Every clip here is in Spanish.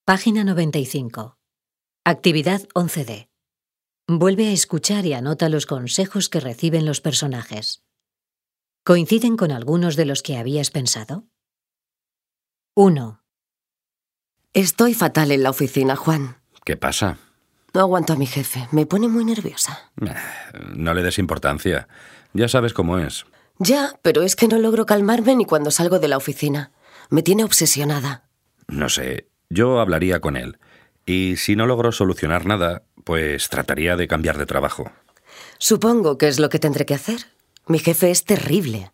Página 95. Actividad 11D. Vuelve a escuchar y anota los consejos que reciben los personajes. ¿Coinciden con algunos de los que habías pensado? 1. Estoy fatal en la oficina, Juan. ¿Qué pasa? No aguanto a mi jefe. Me pone muy nerviosa. No le des importancia. Ya sabes cómo es. Ya, pero es que no logro calmarme ni cuando salgo de la oficina. Me tiene obsesionada. No sé, yo hablaría con él. Y si no logro solucionar nada, pues trataría de cambiar de trabajo. Supongo que es lo que tendré que hacer. Mi jefe es terrible.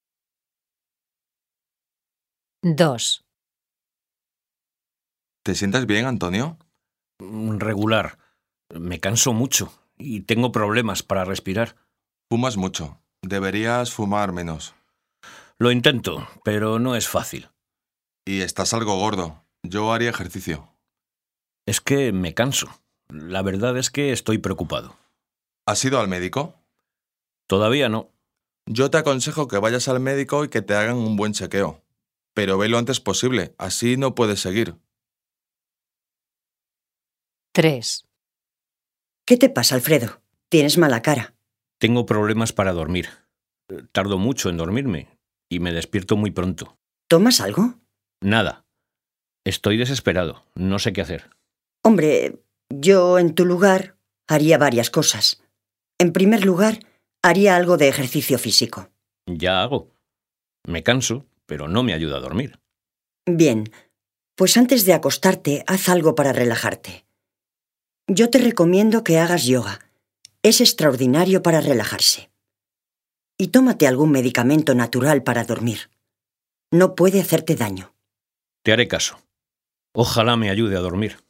2. ¿Te sientes bien, Antonio? Regular. Me canso mucho y tengo problemas para respirar. Fumas mucho. Deberías fumar menos. Lo intento, pero no es fácil. Y estás algo gordo. Yo haría ejercicio. Es que me canso. La verdad es que estoy preocupado. ¿Has ido al médico? Todavía no. Yo te aconsejo que vayas al médico y que te hagan un buen chequeo. Pero ve lo antes posible, así no puedes seguir. 3. ¿Qué te pasa, Alfredo? Tienes mala cara. Tengo problemas para dormir. Tardo mucho en dormirme y me despierto muy pronto. ¿Tomas algo? Nada. Estoy desesperado. No sé qué hacer. Hombre, yo en tu lugar haría varias cosas. En primer lugar, haría algo de ejercicio físico. Ya hago. Me canso, pero no me ayuda a dormir. Bien, pues antes de acostarte, haz algo para relajarte. Yo te recomiendo que hagas yoga. Es extraordinario para relajarse. Y tómate algún medicamento natural para dormir. No puede hacerte daño. Te haré caso. Ojalá me ayude a dormir.